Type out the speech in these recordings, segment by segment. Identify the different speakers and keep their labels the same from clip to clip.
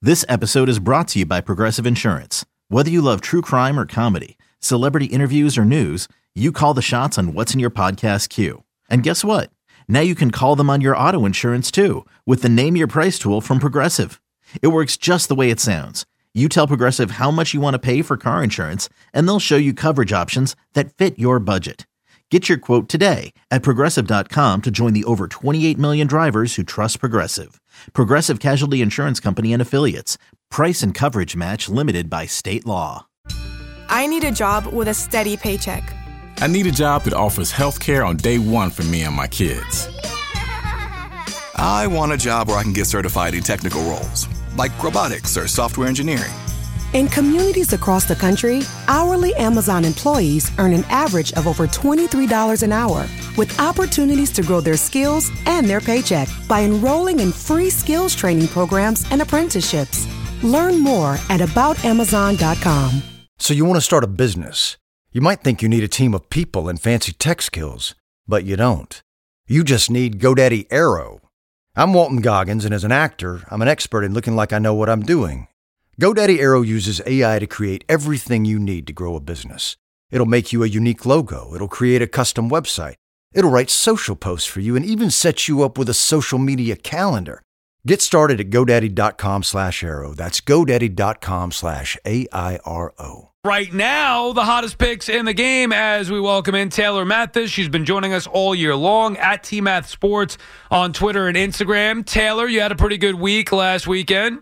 Speaker 1: This episode is brought to you by Progressive Insurance. Whether you love true crime or comedy, celebrity interviews or news, you call the shots on what's in your podcast queue. And guess what? Now you can call them on your auto insurance too with the Name Your Price tool from Progressive. It works just the way it sounds. You tell Progressive how much you want to pay for car insurance, and they'll show you coverage options that fit your budget. Get your quote today at Progressive.com to join the over 28 million drivers who trust Progressive. Progressive Casualty Insurance Company and Affiliates. Price and coverage match limited by state law.
Speaker 2: I need a job with a steady paycheck.
Speaker 3: I need a job that offers health care on day one for me and my kids.
Speaker 4: I want a job where I can get certified in technical roles, like robotics or software engineering.
Speaker 5: In communities across the country, hourly Amazon employees earn an average of over $23 an hour, with opportunities to grow their skills and their paycheck by enrolling in free skills training programs and apprenticeships. Learn more at aboutamazon.com.
Speaker 6: So you want to start a business. You might think you need a team of people and fancy tech skills, but you don't. You just need GoDaddy Aero. I'm Walton Goggins, and as an actor, I'm an expert in looking like I know what I'm doing. GoDaddy Aero uses AI to create everything you need to grow a business. It'll make you a unique logo. It'll create a custom website. It'll write social posts for you and even set you up with a social media calendar. Get started at GoDaddy.com/Aero. That's GoDaddy.com/AIRO.
Speaker 7: Right now, the hottest picks in the game as we welcome in Taylor Mathis. She's been joining us all year long at TMath Sports on Twitter and Instagram. Taylor, you had a pretty good week last weekend.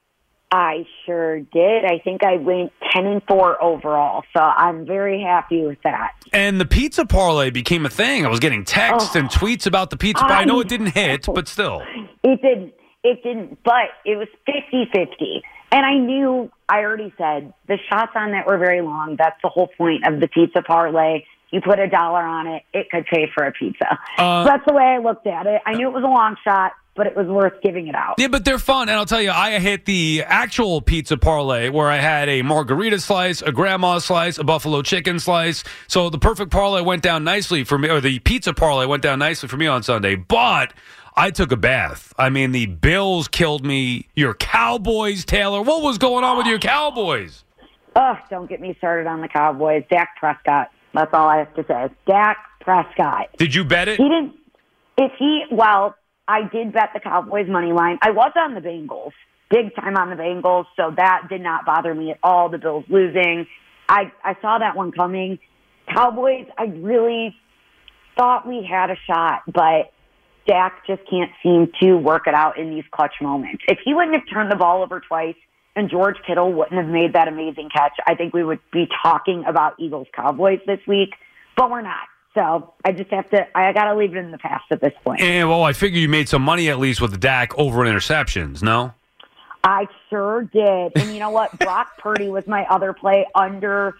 Speaker 8: I sure did. I think I went 10-4 overall, so I'm very happy with that.
Speaker 7: And the pizza parlay became a thing. I was getting texts and tweets about the pizza parlay. I know it didn't hit, but still.
Speaker 8: It didn't, but it was 50-50. And I already said, the shots on that were very long. That's the whole point of the pizza parlay. You put $1 on it, it could pay for a pizza. So that's the way I looked at it. I knew it was a long shot, but it was worth giving it out.
Speaker 7: Yeah, but they're fun. And I'll tell you, I hit the actual pizza parlay where I had a margarita slice, a grandma slice, a buffalo chicken slice. So the perfect parlay went down nicely for me, or the pizza parlay went down nicely for me on Sunday. But I took a bath. I mean, the Bills killed me. Your Cowboys, Taylor. What was going on with your Cowboys?
Speaker 8: Don't get me started on the Cowboys. Dak Prescott. That's all I have to say. Dak Prescott.
Speaker 7: Did you bet it?
Speaker 8: He didn't. Well, I did bet the Cowboys money line. I was on the Bengals, big time on the Bengals, so that did not bother me at all, the Bills losing. I saw that one coming. Cowboys, I really thought we had a shot, but Dak just can't seem to work it out in these clutch moments. If he wouldn't have turned the ball over twice and George Kittle wouldn't have made that amazing catch, I think we would be talking about Eagles-Cowboys this week, but we're not. So I got to leave it in the past at this point.
Speaker 7: And, well, I figure you made some money at least with the Dak over interceptions, no?
Speaker 8: I sure did. And you know what? Brock Purdy was my other play under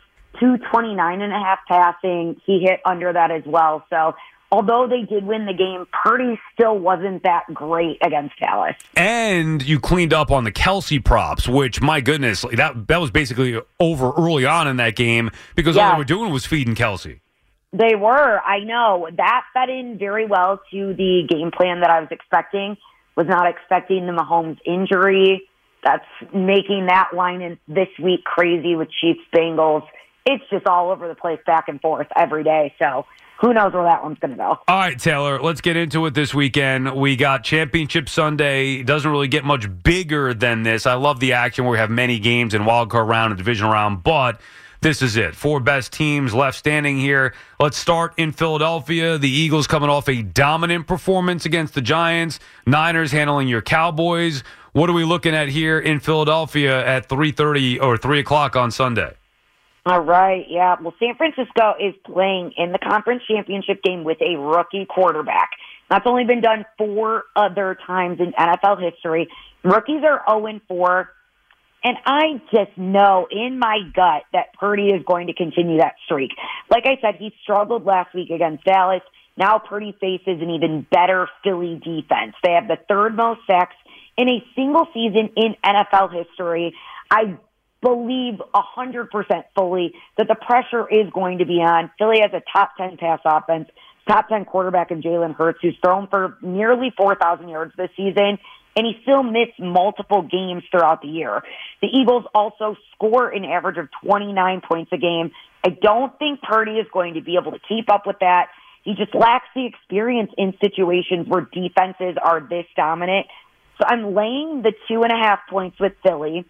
Speaker 8: 229.5 passing. He hit under that as well. So although they did win the game, Purdy still wasn't that great against Dallas. And
Speaker 7: you cleaned up on the Kelsey props, which, my goodness, that was basically over early on in that game because all they were doing was feeding Kelsey.
Speaker 8: They were, I know. That fed in very well to the game plan that I was expecting. Was not expecting the Mahomes injury. That's making that line in this week crazy with Chiefs-Bengals. It's just all over the place, back and forth every day. So who knows where that one's going to go.
Speaker 7: All right, Taylor, let's get into it this weekend. We got Championship Sunday. It doesn't really get much bigger than this. I love the action where we have many games in wildcard round and divisional round, but this is it. 4 best teams left standing here. Let's start in Philadelphia. The Eagles coming off a dominant performance against the Giants. Niners handling your Cowboys. What are we looking at here in Philadelphia at 3:30 or 3 o'clock on Sunday?
Speaker 8: All right, yeah. Well, San Francisco is playing in the conference championship game with a rookie quarterback. That's only been done 4 other times in NFL history. Rookies are 0-4. And I just know in my gut that Purdy is going to continue that streak. Like I said, he struggled last week against Dallas. Now Purdy faces an even better Philly defense. They have the 3rd most sacks in a single season in NFL history. I believe 100% fully that the pressure is going to be on. Philly has a top 10 pass offense, top 10 quarterback in Jalen Hurts, who's thrown for nearly 4,000 yards this season. and he still missed multiple games throughout the year. The Eagles also score an average of 29 points a game. I don't think Purdy is going to be able to keep up with that. He just lacks the experience in situations where defenses are this dominant. So I'm laying the 2.5 points with Philly.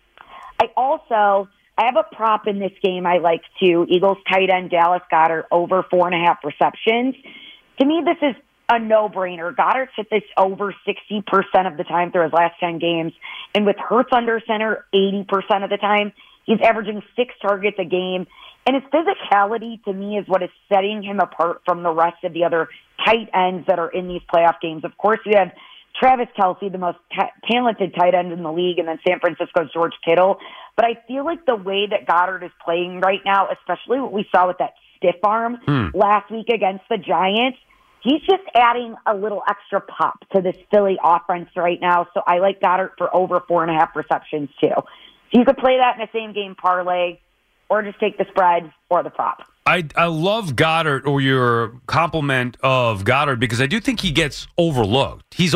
Speaker 8: I have a prop in this game I like too. Eagles tight end Dallas Goedert over 4.5 receptions. To me, this is a no-brainer. Goddard's hit this over 60% of the time through his last 10 games. And with Hurts under center 80% of the time, he's averaging 6 targets a game. And his physicality, to me, is what is setting him apart from the rest of the other tight ends that are in these playoff games. Of course, you have Travis Kelce, the most talented tight end in the league, and then San Francisco's George Kittle. But I feel like the way that Goddard is playing right now, especially what we saw with that stiff arm last week against the Giants, he's just adding a little extra pop to this Philly offense right now. So I like Goddard for over 4.5 receptions too. So you could play that in a same-game parlay, or just take the spread or the prop.
Speaker 7: I love Goddard, or your compliment of Goddard, because I do think he gets overlooked. He's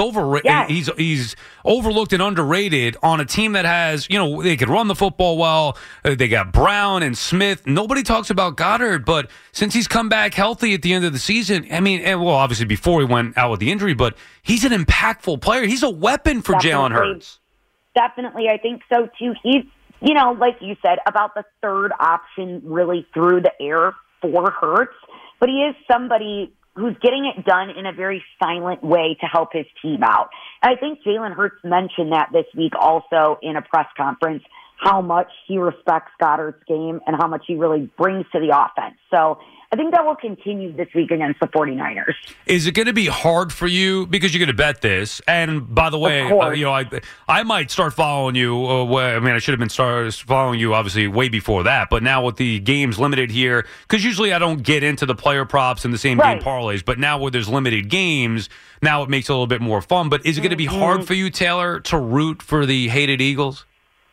Speaker 7: he's overlooked and underrated on a team that has, they could run the football well. They got Brown and Smith. Nobody talks about Goddard, but since he's come back healthy at the end of the season, obviously before he went out with the injury, but he's an impactful player. He's a weapon for Jalen Hurts.
Speaker 8: Definitely, I think so too. He's, like you said, about the third option really through the air for Hurts, but he is somebody who's getting it done in a very silent way to help his team out. And I think Jalen Hurts mentioned that this week also in a press conference, how much he respects Goddard's game and how much he really brings to the offense. So I think that will continue this week against the 49ers.
Speaker 7: Is it going to be hard for you, because you're going to bet this? And by the way, I might start following you. I should have been started following you obviously way before that. But now with the games limited here, because usually I don't get into the player props and the same game parlays. But now where there's limited games, now it makes it a little bit more fun. But is it going to be hard for you, Taylor, to root for the hated Eagles?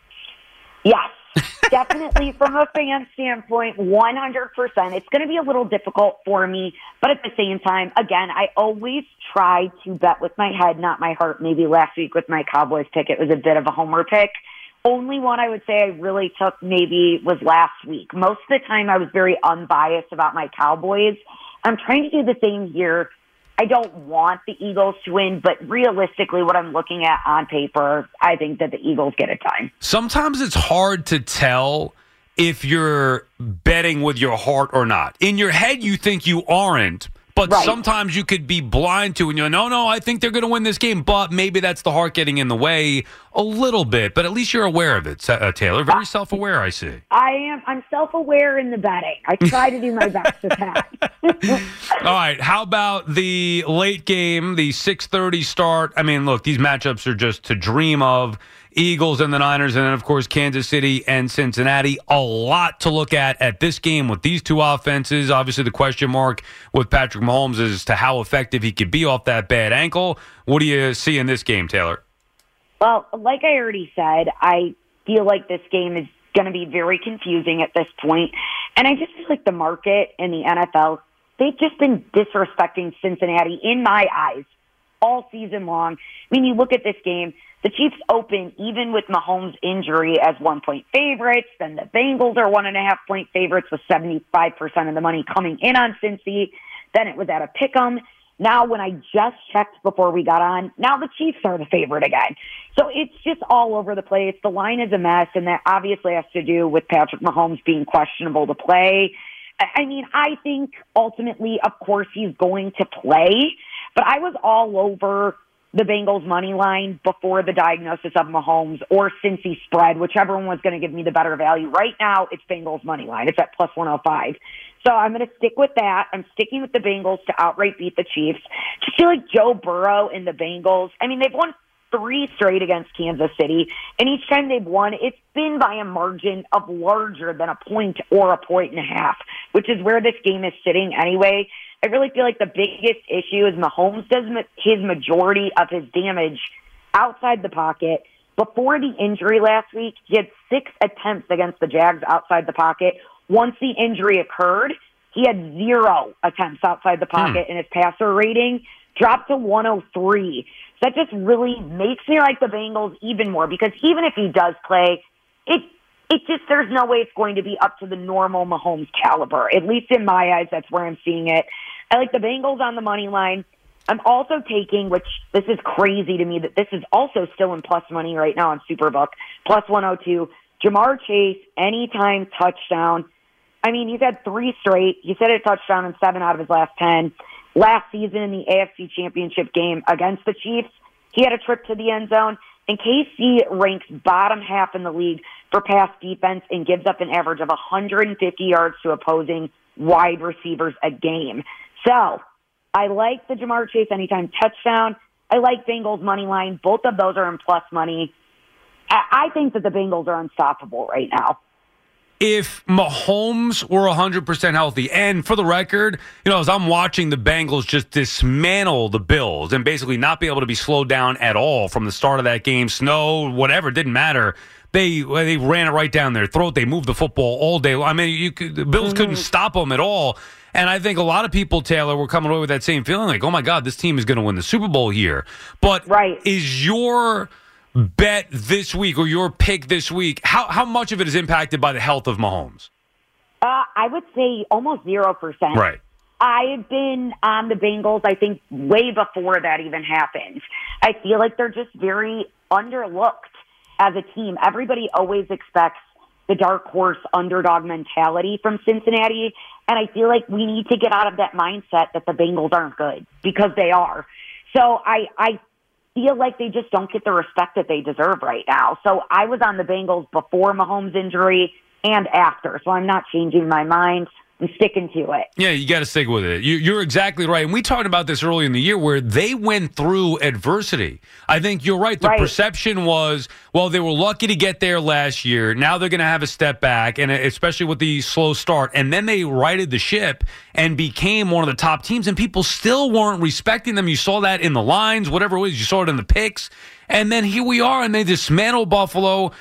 Speaker 8: Yes. Definitely from a fan standpoint, 100%. It's going to be a little difficult for me, but at the same time, again, I always try to bet with my head, not my heart. Maybe last week with my Cowboys pick, it was a bit of a homer pick. Only one I would say I really took maybe was last week. Most of the time I was very unbiased about my Cowboys. I'm trying to do the same here. I don't want the Eagles to win, but realistically, what I'm looking at on paper, I think that the Eagles get it done.
Speaker 7: Sometimes it's hard to tell if you're betting with your heart or not. In your head, you think you aren't, but sometimes you could be blind to, and you're no, I think they're going to win this game, but maybe that's the heart getting in the way a little bit, but at least you're aware of it, Taylor. Very self-aware, I see.
Speaker 8: I am. I'm self-aware in the betting. I try to do my best with that.
Speaker 7: All right, how about the late game, the 6:30 start? I mean, look, these matchups are just to dream of. Eagles and the Niners, and then, of course, Kansas City and Cincinnati. A lot to look at this game with these two offenses. Obviously, the question mark with Patrick Mahomes is as to how effective he could be off that bad ankle. What do you see in this game, Taylor?
Speaker 8: Well, like I already said, I feel like this game is going to be very confusing at this point. And I just feel like the market and the NFL, they've just been disrespecting Cincinnati, in my eyes, all season long. I mean, you look at this game, the Chiefs open, even with Mahomes' injury, as 1-point favorites. Then the Bengals are 1.5-point favorites with 75% of the money coming in on Cincy. Then it was at a pick'em. Now, when I just checked before we got on, now the Chiefs are the favorite again. So it's just all over the place. The line is a mess, and that obviously has to do with Patrick Mahomes being questionable to play. I mean, I think ultimately, of course, he's going to play, but I was all over the Bengals money line before the diagnosis of Mahomes or Cincy spread, whichever one was going to give me the better value. Right now, it's Bengals money line. It's at plus 105. So I'm going to stick with that. I'm sticking with the Bengals to outright beat the Chiefs. Just feel like Joe Burrow and the Bengals, I mean, they've won 3 straight against Kansas City, and each time they've won, it's been by a margin of larger than a point or a point and a half, which is where this game is sitting anyway. I really feel like the biggest issue is Mahomes does his majority of his damage outside the pocket. Before the injury last week, he had 6 attempts against the Jags outside the pocket. Once the injury occurred, he had 0 attempts outside the pocket in his passer rating. dropped to 103. That just really makes me like the Bengals even more, because even if he does play, it just, there's no way it's going to be up to the normal Mahomes caliber. At least in my eyes, that's where I'm seeing it. I like the Bengals on the money line. I'm also taking, which this is crazy to me, that this is also still in plus money right now on Superbook, plus 102. Jamar Chase, anytime touchdown. I mean, he's had 3 straight. He's had a touchdown in 7 out of his last 10. Last season in the AFC Championship game against the Chiefs, he had a trip to the end zone. And KC ranks bottom half in the league for pass defense and gives up an average of 150 yards to opposing wide receivers a game. So I like the Jamar Chase anytime touchdown. I like Bengals money line. Both of those are in plus money. I think that the Bengals are unstoppable right now.
Speaker 7: If Mahomes were 100% healthy, and for the record, as I'm watching the Bengals just dismantle the Bills and basically not be able to be slowed down at all from the start of that game, snow, whatever, it didn't matter. They ran it right down their throat. They moved the football all day long. I mean, the Bills couldn't stop them at all. And I think a lot of people, Taylor, were coming away with that same feeling like, oh, my God, this team is going to win the Super Bowl here. But is your bet this week or your pick this week, how much of it is impacted by the health of Mahomes?
Speaker 8: I would say almost 0%.
Speaker 7: Right.
Speaker 8: I've been on the Bengals, I think, way before that even happened. I feel like they're just very underlooked as a team. Everybody always expects the dark horse underdog mentality from Cincinnati, and I feel like we need to get out of that mindset that the Bengals aren't good, because they are. So I feel like they just don't get the respect that they deserve right now. So I was on the Bengals before Mahomes' injury and after, so I'm not changing my mind. I'm sticking to it.
Speaker 7: Yeah, you got to stick with it. You're exactly right. And we talked about this early in the year where they went through adversity. I think you're right. The perception was, well, they were lucky to get there last year. Now they're going to have a step back, and especially with the slow start. And then they righted the ship and became one of the top teams, and people still weren't respecting them. You saw that in the lines, whatever it was. You saw it in the picks. And then here we are, and they dismantle Buffalo.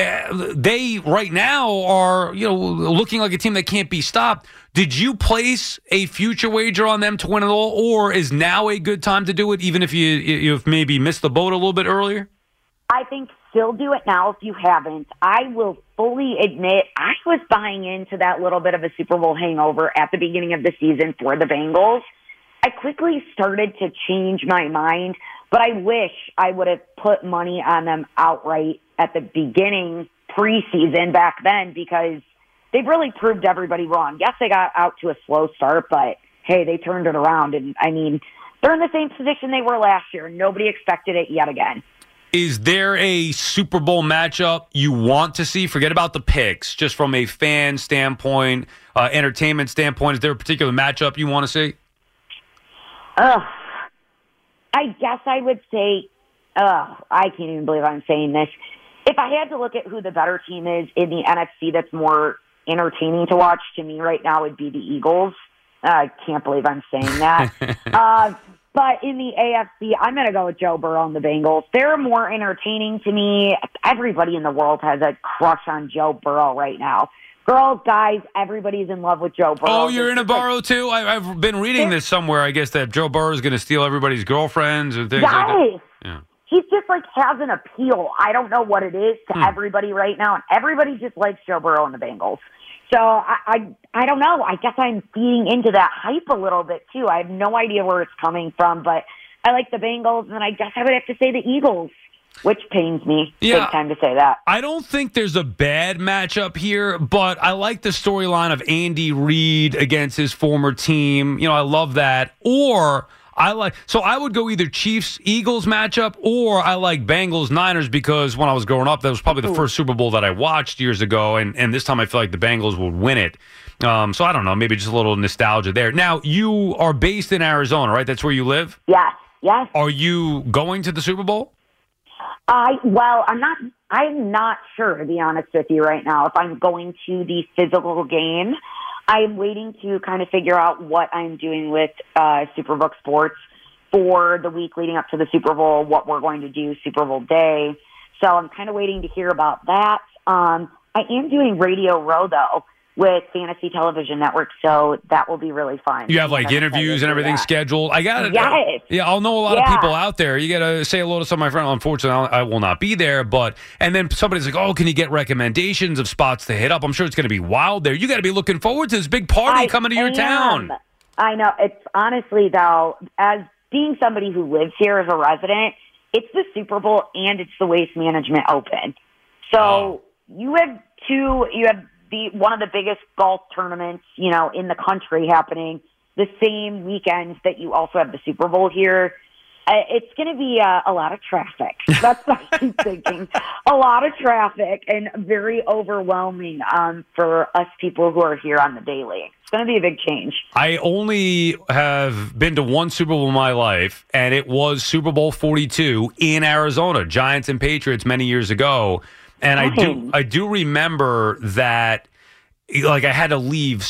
Speaker 7: They right now are, looking like a team that can't be stopped. Did you place a future wager on them to win it all, or is now a good time to do it, even if you've maybe missed the boat a little bit earlier?
Speaker 8: I think still do it now if you haven't. I will fully admit I was buying into that little bit of a Super Bowl hangover at the beginning of the season for the Bengals. I quickly started to change my mind, but I wish I would have put money on them outright at the beginning preseason back then, because they've really proved everybody wrong. Yes, they got out to a slow start, but hey, they turned it around. And I mean, they're in the same position they were last year. Nobody expected it yet again.
Speaker 7: Is there a Super Bowl matchup you want to see? Forget about the picks, just from a fan standpoint, entertainment standpoint. Is there a particular matchup you want to see?
Speaker 8: I guess I would say, I can't even believe I'm saying this. If I had to look at who the better team is in the NFC that's more entertaining to watch, to me right now would be the Eagles. I can't believe I'm saying that. But in the AFC, I'm going to go with Joe Burrow and the Bengals. They're more entertaining to me. Everybody in the world has a crush on Joe Burrow right now. Girls, guys, everybody's in love with Joe Burrow.
Speaker 7: Oh, you're in a Burrow too? I've been reading this somewhere, I guess, that Joe Burrow is going to steal everybody's girlfriends and things like that. Yeah.
Speaker 8: He's just has an appeal. I don't know what it is to everybody right now, and everybody just likes Joe Burrow and the Bengals. So I don't know. I guess I'm feeding into that hype a little bit too. I have no idea where it's coming from, but I like the Bengals, and I guess I would have to say the Eagles, which pains me big time to say that.
Speaker 7: I don't think there's a bad matchup here, but I like the storyline of Andy Reid against his former team. I love that. Or so I would go either Chiefs-Eagles matchup, or I like Bengals-Niners, because when I was growing up, that was probably the first Super Bowl that I watched years ago, and this time I feel like the Bengals would win it. So I don't know, maybe just a little nostalgia there. Now, you are based in Arizona, right? That's where you live?
Speaker 8: Yes.
Speaker 7: Are you going to the Super Bowl?
Speaker 8: I'm not sure, to be honest with you right now, if I'm going to the physical game. I'm waiting to kind of figure out what I'm doing with Superbook Sports for the week leading up to the Super Bowl, what we're going to do Super Bowl day. So I'm kind of waiting to hear about that. I am doing Radio Row, though, with Fantasy Television Network, so that will be really fun.
Speaker 7: You have like interviews and everything scheduled. I got it.
Speaker 8: Yes.
Speaker 7: Yeah, I'll know a lot of people out there. You got to say hello to some of my friends. Unfortunately, I will not be there, and then somebody's like, "Oh, can you get recommendations of spots to hit up?" I'm sure it's going to be wild there. You got to be looking forward to this big party coming to your town.
Speaker 8: I know. It's honestly though, as being somebody who lives here as a resident, it's the Super Bowl and it's the Waste Management Open. So you have one of the biggest golf tournaments, in the country happening the same weekends that you also have the Super Bowl here. It's going to be a lot of traffic. That's what I'm thinking. A lot of traffic and very overwhelming for us people who are here on the daily. It's going to be a big change.
Speaker 7: I only have been to one Super Bowl in my life, and it was Super Bowl 42 in Arizona, Giants and Patriots many years ago. And I do remember that, like, I had to leave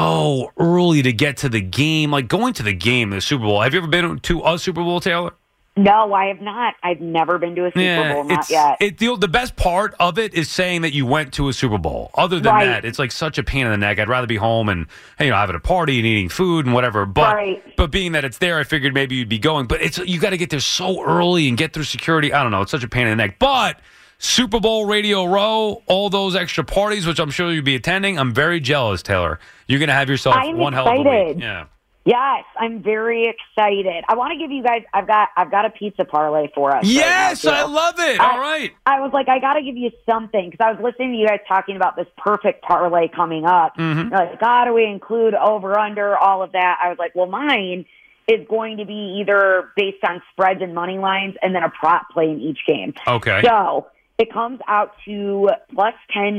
Speaker 7: so early to get to the game. Like, going to the game, the Super Bowl. Have you ever been to a Super Bowl, Taylor?
Speaker 8: No, I have not. I've never been to a Super Bowl, not yet.
Speaker 7: The best part of it is saying that you went to a Super Bowl. Other than that, it's like such a pain in the neck. I'd rather be home and having a party and eating food and whatever. But being that it's there, I figured maybe you'd be going. But you got to get there so early and get through security. I don't know. It's such a pain in the neck. But Super Bowl Radio Row, all those extra parties, which I'm sure you'll be attending. I'm very jealous, Taylor. You're going to have yourself one hell of a week. Yeah.
Speaker 8: Yes, I'm very excited. I want to give you guys. I've got a pizza parlay for us.
Speaker 7: Yes,
Speaker 8: right now,
Speaker 7: I love it. All right.
Speaker 8: I was like, I got to give you something because I was listening to you guys talking about this perfect parlay coming up. Mm-hmm. Like, how do we include over under all of that? I was like, well, mine is going to be either based on spreads and money lines, and then a prop play in each game.
Speaker 7: Okay.
Speaker 8: So it comes out to plus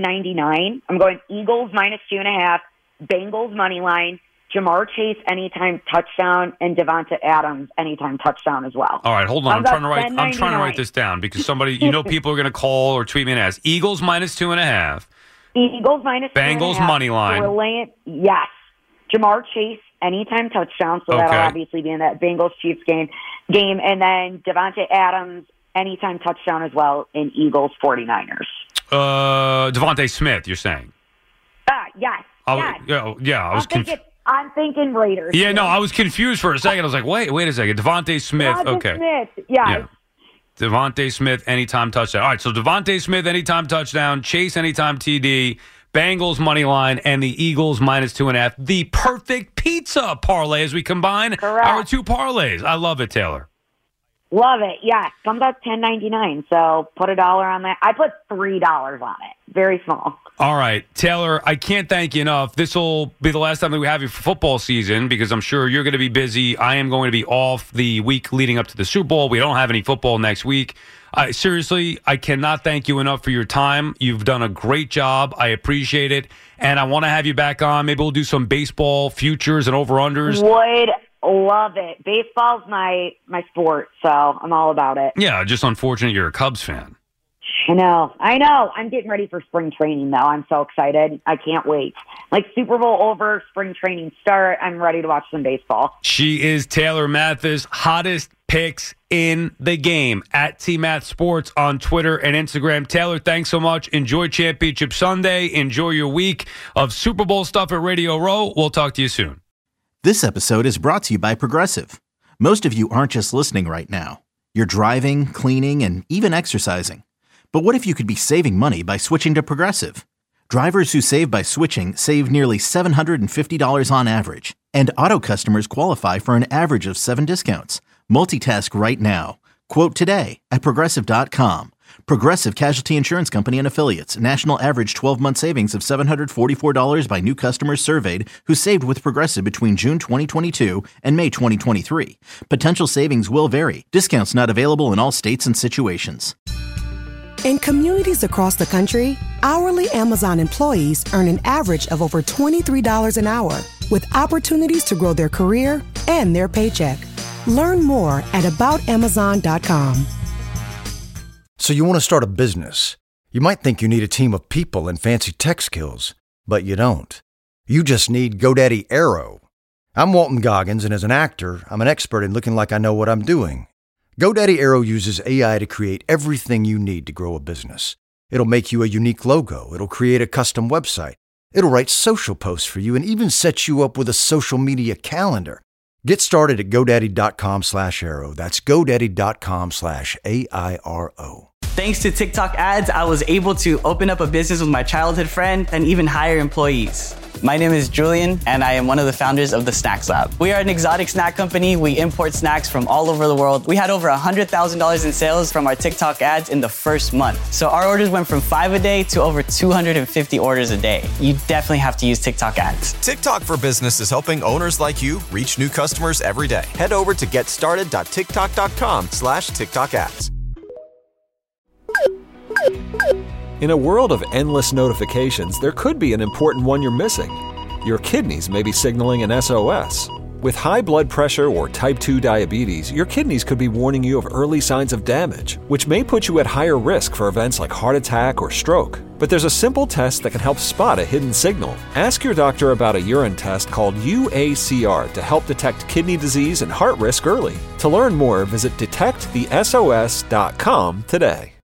Speaker 8: 10.99. I'm going Eagles minus 2.5, Bengals money line, Jamar Chase anytime touchdown, and Devonta Adams anytime touchdown as well.
Speaker 7: All right, hold on. I'm trying to write this down because somebody, people are going to call or tweet me and ask. Eagles minus 2.5.
Speaker 8: Eagles minus 2.5.
Speaker 7: Bengals money line.
Speaker 8: Yes. Jamar Chase anytime touchdown, so that'll obviously be in that Bengals-Chiefs game. And then Devonta Adams anytime touchdown as well in Eagles 49ers.
Speaker 7: Devontae Smith, you're saying?
Speaker 8: Yes. I'm thinking Raiders.
Speaker 7: Yeah, no, I was confused for a second. I was like, wait a second. Devontae Smith.
Speaker 8: Smith, yeah.
Speaker 7: Devontae Smith, anytime touchdown. All right, so Devontae Smith, anytime touchdown. Chase, anytime TD. Bengals money line and the Eagles minus 2.5. The perfect pizza parlay as we combine our two parlays. I love it, Taylor.
Speaker 8: Love it. Yeah, comes out $10.99. So put $1 on that. I put $3 on it. Very small.
Speaker 7: All right, Taylor, I can't thank you enough. This will be the last time that we have you for football season because I'm sure you're going to be busy. I am going to be off the week leading up to the Super Bowl. We don't have any football next week. Seriously, I cannot thank you enough for your time. You've done a great job. I appreciate it. And I want to have you back on. Maybe we'll do some baseball futures and over-unders.
Speaker 8: Would love it. Baseball's my sport, so I'm all about it.
Speaker 7: Yeah, just unfortunate you're a Cubs fan.
Speaker 8: I know. I'm getting ready for spring training, though. I'm so excited. I can't wait. Like Super Bowl over, spring training start. I'm ready to watch some baseball.
Speaker 7: She is Taylor Mathis, hottest picks in the game at TMath Sports on Twitter and Instagram. Taylor, thanks so much. Enjoy Championship Sunday. Enjoy your week of Super Bowl stuff at Radio Row. We'll talk to you soon.
Speaker 1: This episode is brought to you by Progressive. Most of you aren't just listening right now. You're driving, cleaning, and even exercising. But what if you could be saving money by switching to Progressive? Drivers who save by switching save nearly $750 on average. And auto customers qualify for an average of 7 discounts. Multitask right now. Quote today at Progressive.com. Progressive Casualty Insurance Company and Affiliates. National average 12-month savings of $744 by new customers surveyed who saved with Progressive between June 2022 and May 2023. Potential savings will vary. Discounts not available in all states and situations.
Speaker 5: In communities across the country, hourly Amazon employees earn an average of over $23 an hour, with opportunities to grow their career and their paycheck. Learn more at aboutamazon.com.
Speaker 6: So you want to start a business. You might think you need a team of people and fancy tech skills, but you don't. You just need GoDaddy Aero. I'm Walton Goggins, and as an actor, I'm an expert in looking like I know what I'm doing. GoDaddy Aero uses AI to create everything you need to grow a business. It'll make you a unique logo. It'll create a custom website. It'll write social posts for you and even set you up with a social media calendar. Get started at GoDaddy.com/Airo. That's GoDaddy.com/AIRO.
Speaker 9: Thanks to TikTok ads, I was able to open up a business with my childhood friend and even hire employees. My name is Julian, and I am one of the founders of the Snacks Lab. We are an exotic snack company. We import snacks from all over the world. We had over $100,000 in sales from our TikTok ads in the first month. So our orders went from 5 a day to over 250 orders a day. You definitely have to use TikTok ads.
Speaker 10: TikTok for Business is helping owners like you reach new customers every day. Head over to getstarted.tiktok.com/TikTok ads.
Speaker 11: In a world of endless notifications, there could be an important one you're missing. Your kidneys may be signaling an SOS. With high blood pressure or type 2 diabetes, your kidneys could be warning you of early signs of damage, which may put you at higher risk for events like heart attack or stroke. But there's a simple test that can help spot a hidden signal. Ask your doctor about a urine test called UACR to help detect kidney disease and heart risk early. To learn more, visit detectthesos.com today.